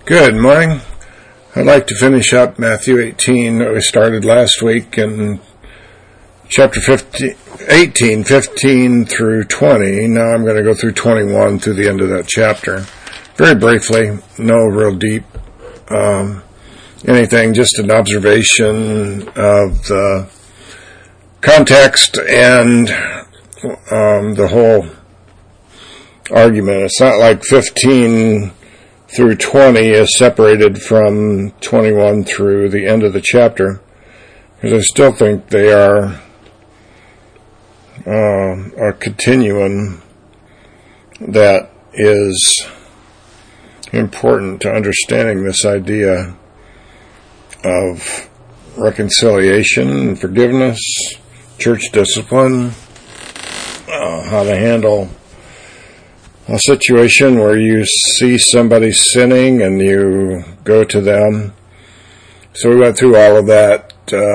Good morning. I'd like to finish up Matthew 18 that we started last week in chapter 18, 15 through 20. Now I'm going to go through 21 through the end of that chapter. Very briefly, no real deep anything, just an observation of the context and the whole argument. It's not like 15 through 20 is separated from 21 through the end of the chapter, because I still think they are a continuum that is important to understanding this idea of reconciliation and forgiveness, church discipline, how to handle a situation where you see somebody sinning and you go to them. So we went through all of that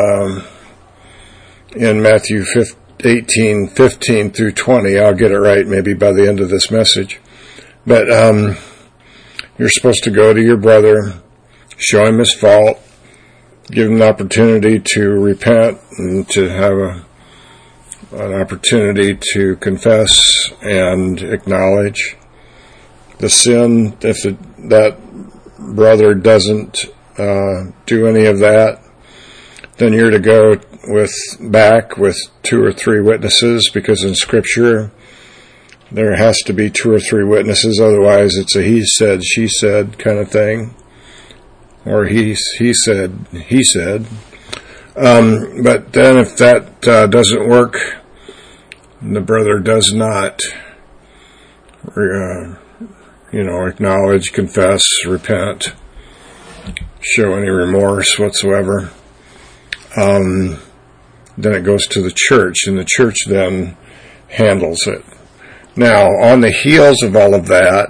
in Matthew 18, 15 through 20. I'll get it right maybe by the end of this message. But you're supposed to go to your brother, show him his fault, give him an opportunity to repent and to have an opportunity to confess and acknowledge the sin. If that brother doesn't do any of that, then you're to go back with 2 or 3 witnesses, because in Scripture there has to be 2 or 3 witnesses, otherwise it's a he said, she said kind of thing, or he said, he said. But then if that doesn't work, the brother does not, acknowledge, confess, repent, show any remorse whatsoever, then it goes to the church, and the church then handles it. Now, on the heels of all of that,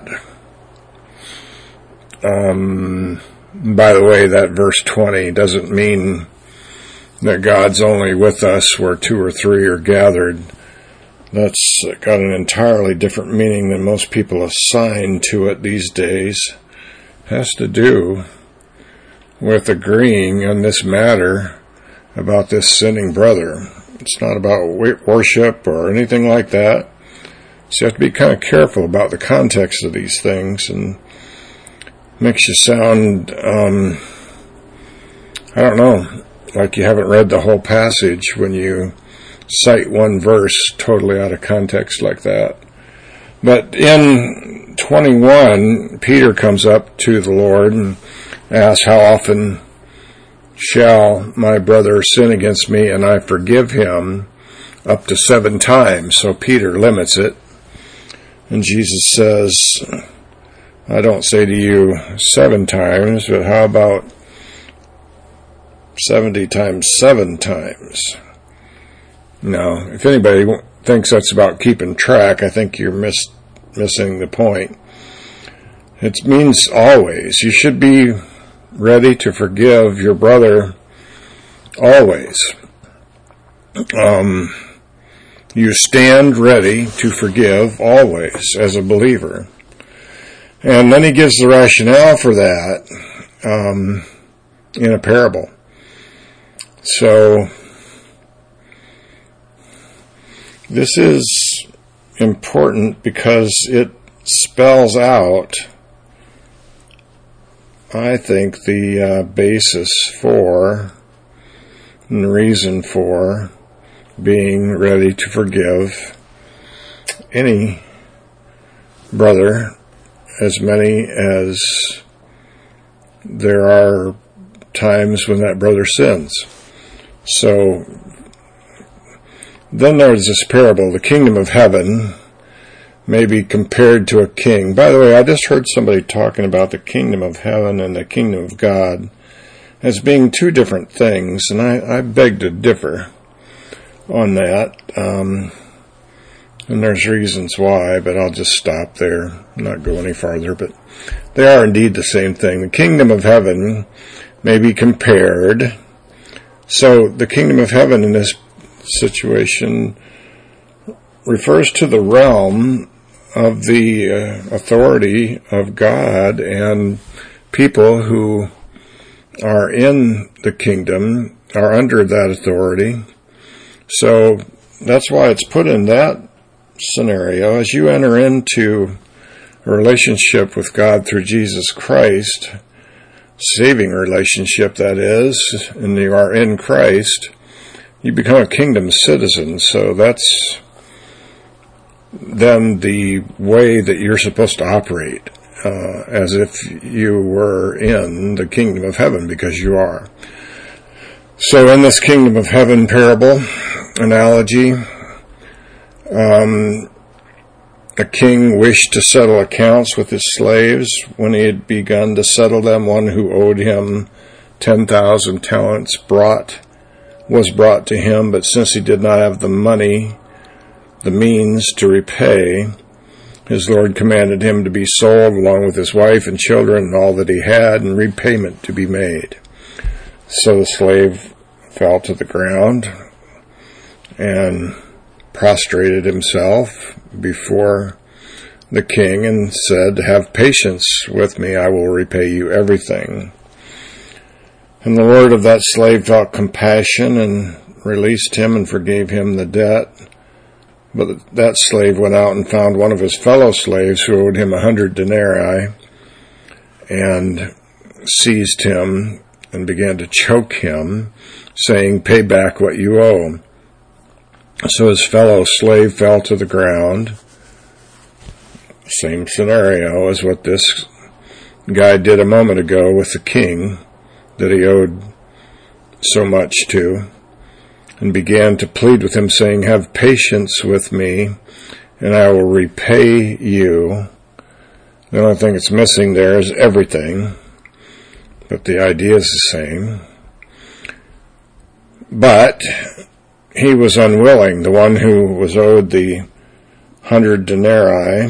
by the way, that verse 20 doesn't mean that God's only with us where 2 or 3 are gathered. That's got an entirely different meaning than most people assign to it these days. It has to do with agreeing on this matter about this sinning brother. It's not about worship or anything like that. So you have to be kind of careful about the context of these things, and makes you sound, like you haven't read the whole passage when you cite one verse totally out of context like that. But in 21, Peter comes up to the Lord and asks, how often shall my brother sin against me and I forgive him? Up to 7 times. So Peter limits it. And Jesus says, I don't say to you 7 times, but how about 70 times 7 times? Now, if anybody thinks that's about keeping track, I think you're missing the point. It means always. You should be ready to forgive your brother always. You stand ready to forgive always as a believer. And then he gives the rationale for that in a parable. So this is important because it spells out, I think, the basis for and the reason for being ready to forgive any brother, as many as there are times when that brother sins. So then there's this parable, the kingdom of heaven may be compared to a king. By the way, I just heard somebody talking about the kingdom of heaven and the kingdom of God as being 2 different things, and I beg to differ on that. And there's reasons why, but I'll just stop there, not go any farther. But they are indeed the same thing. The kingdom of heaven may be compared. So the kingdom of heaven in this situation refers to the realm of the authority of God and people who are in the kingdom are under that authority. So that's why it's put in that scenario. As you enter into a relationship with God through Jesus Christ, saving relationship that is, and you are in Christ, you become a kingdom citizen. So that's then the way that you're supposed to operate, as if you were in the kingdom of heaven, because you are. So in this kingdom of heaven parable, analogy, a king wished to settle accounts with his slaves. When he had begun to settle them, one who owed him 10,000 talents was brought to him, but since he did not have the means to repay, his Lord commanded him to be sold along with his wife and children and all that he had, and repayment to be made. So the slave fell to the ground and prostrated himself before the king and said, "Have patience with me, I will repay you everything." And the Lord of that slave felt compassion and released him and forgave him the debt. But that slave went out and found one of his fellow slaves who owed him 100 denarii and seized him and began to choke him, saying, "Pay back what you owe." So his fellow slave fell to the ground. Same scenario as what this guy did a moment ago with the king that he owed so much to, and began to plead with him, saying, "Have patience with me, and I will repay you." The only thing that's missing there is everything, but the idea is the same. But he was unwilling. The one who was owed the 100 denarii,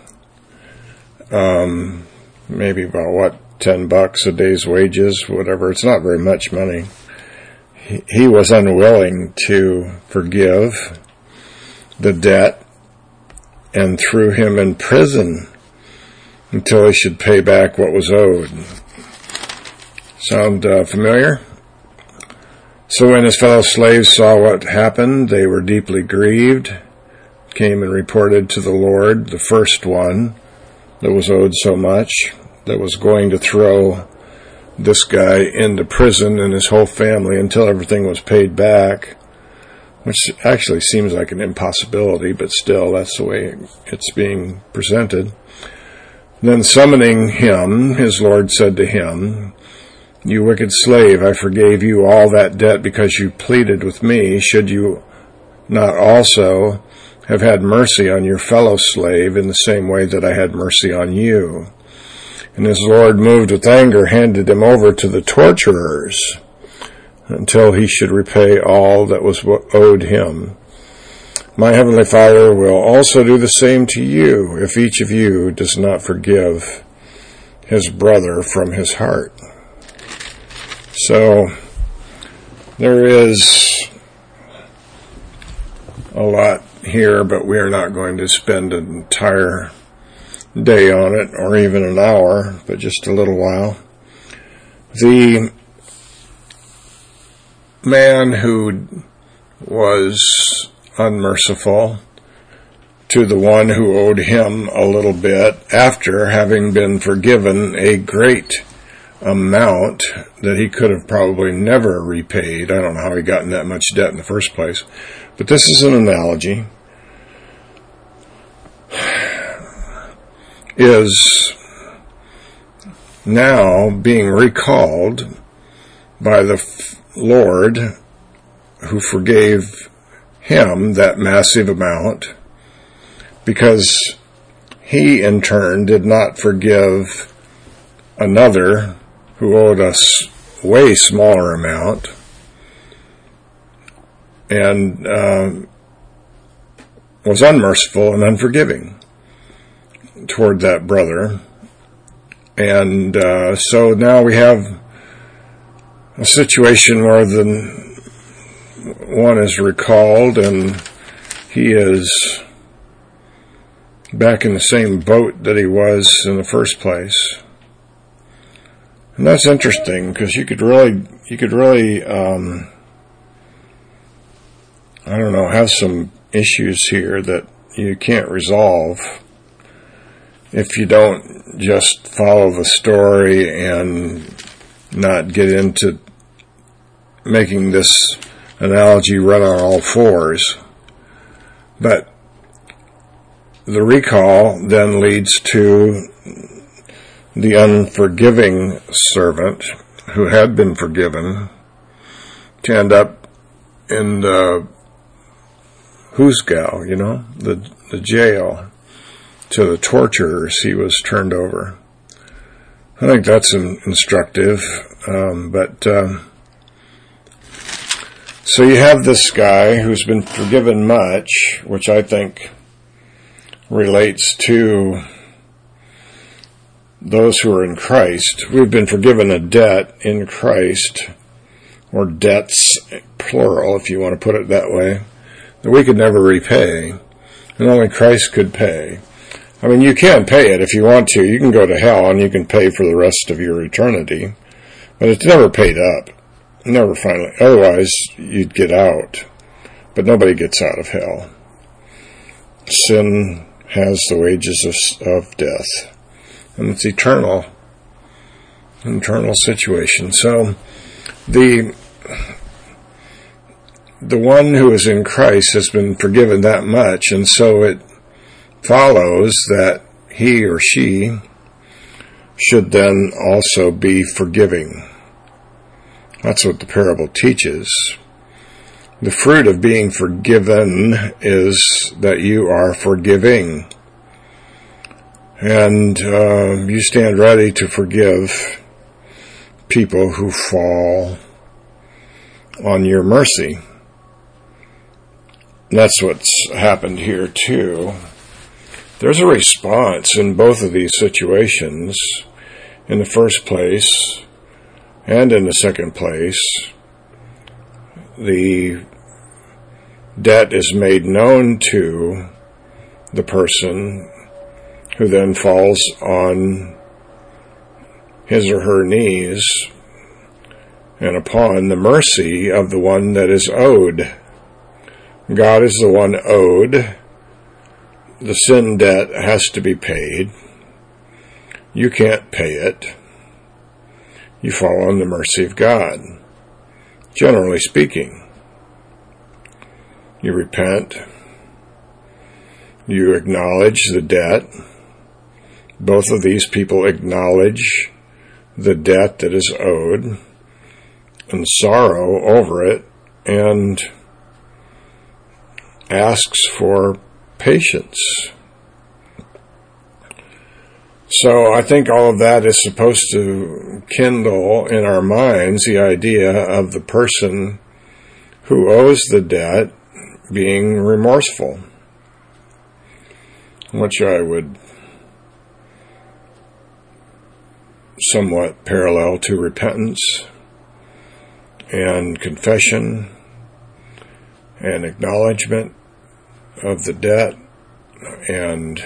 maybe about $10 a day's wages, whatever. It's not very much money. He was unwilling to forgive the debt and threw him in prison until he should pay back what was owed. Sound familiar? So when his fellow slaves saw what happened, they were deeply grieved, came and reported to the Lord, the first one that was owed so much, that was going to throw this guy into prison and his whole family until everything was paid back, which actually seems like an impossibility, but still, that's the way it's being presented. Then summoning him, his Lord said to him, "You wicked slave, I forgave you all that debt because you pleaded with me. Should you not also have had mercy on your fellow slave in the same way that I had mercy on you?" And his Lord, moved with anger, handed him over to the torturers until he should repay all that was owed him. My heavenly Father will also do the same to you if each of you does not forgive his brother from his heart. So there is a lot here, but we are not going to spend an entire day on it, or even an hour, but just a little while. The man who was unmerciful to the one who owed him a little bit, after having been forgiven a great amount that he could have probably never repaid. I don't know how he got in that much debt in the first place, but this is an analogy, is now being recalled by the Lord who forgave him that massive amount, because he in turn did not forgive another who owed us way smaller amount, and was unmerciful and unforgiving toward that brother. And so now we have a situation where the one is recalled and he is back in the same boat that he was in the first place. And that's interesting because you could really, have some issues here that you can't resolve if you don't just follow the story and not get into making this analogy run on all fours. But the recall then leads to the unforgiving servant who had been forgiven to end up in the Husgau, the jail, to the torturers he was turned over. I think that's instructive, so you have this guy who's been forgiven much, which I think relates to those who are in Christ. We've been forgiven a debt in Christ, or debts, plural, if you want to put it that way, that we could never repay, and only Christ could pay. I mean, you can pay it if you want to. You can go to hell and you can pay for the rest of your eternity, but it's never paid up. Never finally. Otherwise, you'd get out, but nobody gets out of hell. Sin has the wages of death, and it's eternal situation. So the one who is in Christ has been forgiven that much, and so it follows that he or she should then also be forgiving. That's what the parable teaches. The fruit of being forgiven is that you are forgiving. And you stand ready to forgive people who fall on your mercy. That's what's happened here too. There's a response in both of these situations. In the first place, and in the second place, the debt is made known to the person who then falls on his or her knees and upon the mercy of the one that is owed. God is the one owed. The sin debt has to be paid. You can't pay it. You fall on the mercy of God, generally speaking. You repent. You acknowledge the debt. Both of these people acknowledge the debt that is owed and sorrow over it and asks for patience. So I think all of that is supposed to kindle in our minds the idea of the person who owes the debt being remorseful, which I would somewhat parallel to repentance and confession and acknowledgement of the debt and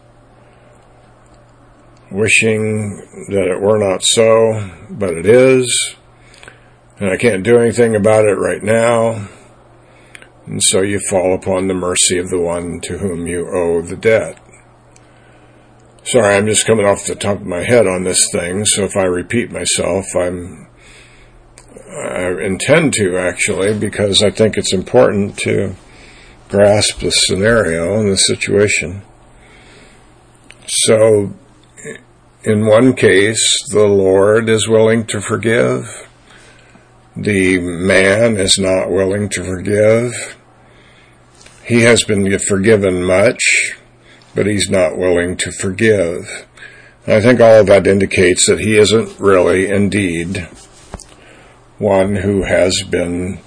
wishing that it were not so, but it is, and I can't do anything about it right now, and so you fall upon the mercy of the one to whom you owe the debt. Sorry, I'm just coming off the top of my head on this thing, so if I repeat myself, I intend to, actually, because I think it's important to grasp the scenario and the situation. So, in one case, the Lord is willing to forgive. The man is not willing to forgive. He has been forgiven much, but he's not willing to forgive. And I think all of that indicates that he isn't really, indeed, one who has been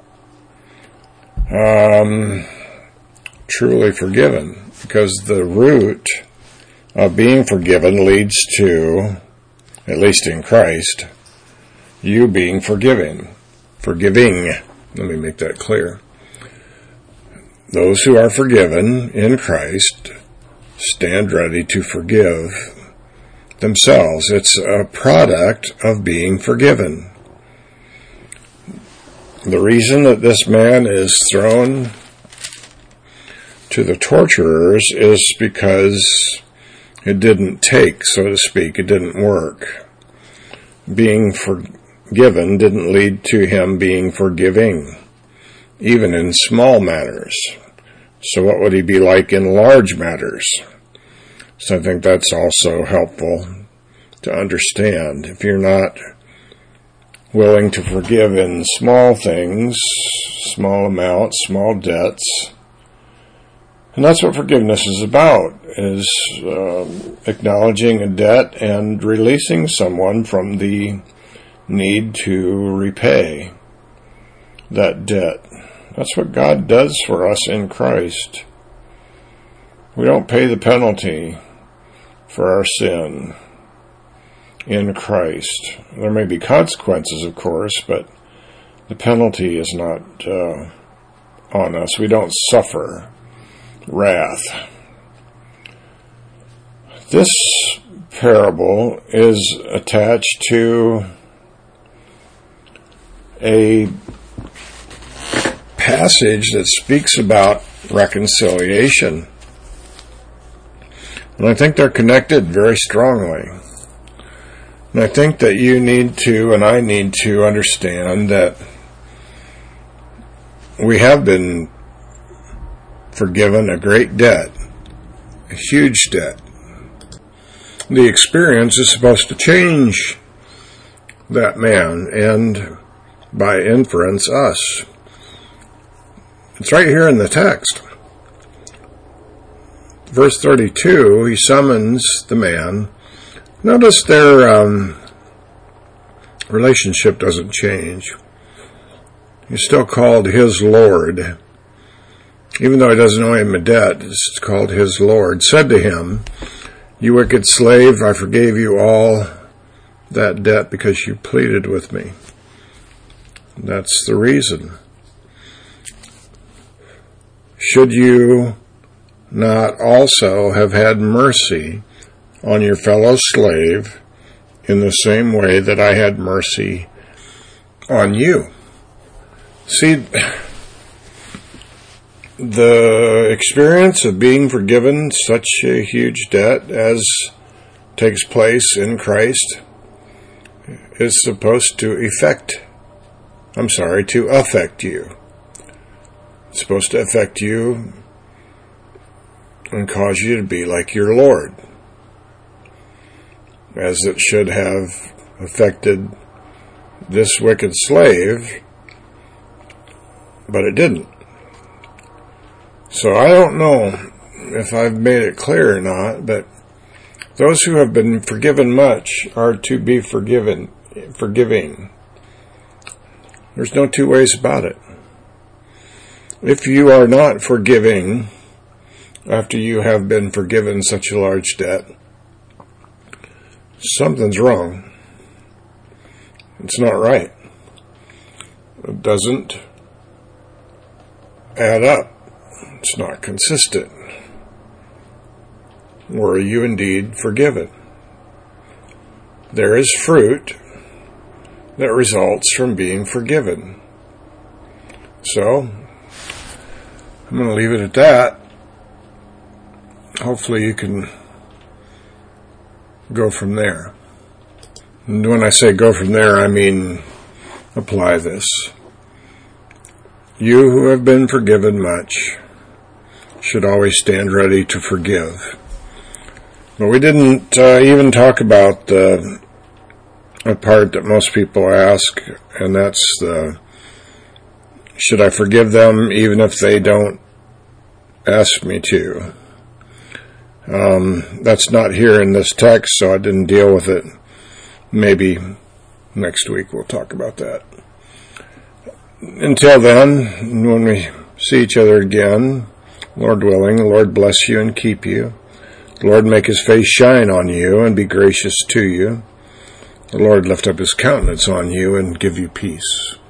truly forgiven, because the root of being forgiven leads to, at least in Christ, you being forgiving. Let me make that clear. Those who are forgiven in Christ stand ready to forgive themselves. It's a product of being forgiven. The reason that this man is thrown to the torturers is because it didn't take, so to speak. It didn't work. Being forgiven didn't lead to him being forgiving, even in small matters. So what would he be like in large matters? So I think that's also helpful to understand. If you're not willing to forgive in small things, small amounts, small debts, and that's what forgiveness is about, is acknowledging a debt and releasing someone from the need to repay that debt. That's what God does for us in Christ. We don't pay the penalty for our sin in Christ. There may be consequences, of course, but the penalty is not on us. We don't suffer wrath. This parable is attached to a passage that speaks about reconciliation. And I think they're connected very strongly. And I think that you need to, and I need to, understand that we have been forgiven a great debt, a huge debt. The experience is supposed to change that man, and by inference, us. It's right here in the text. Verse 32, he summons the man. Notice their relationship doesn't change. He's still called his Lord. Even though he doesn't owe him a debt, it's called his Lord. Said to him, "You wicked slave, I forgave you all that debt because you pleaded with me." That's the reason. Should you not also have had mercy on your fellow slave in the same way that I had mercy on you? See, the experience of being forgiven such a huge debt as takes place in Christ is supposed to affect you. It's supposed to affect you and cause you to be like your Lord, as it should have affected this wicked slave, but it didn't. So I don't know if I've made it clear or not, but those who have been forgiven much are to be forgiving. There's no two ways about it. If you are not forgiving after you have been forgiven such a large debt, something's wrong. It's not right. It doesn't add up. It's not consistent. Were you indeed forgiven? There is fruit that results from being forgiven. So, I'm going to leave it at that. Hopefully you can go from there. And when I say go from there, I mean apply this. You who have been forgiven much should always stand ready to forgive. But we didn't even talk about a part that most people ask, and that's should I forgive them even if they don't ask me to? That's not here in this text, so I didn't deal with it. Maybe next week we'll talk about that. Until then, when we see each other again, Lord willing, the Lord bless you and keep you. The Lord make his face shine on you and be gracious to you. The Lord lift up his countenance on you and give you peace.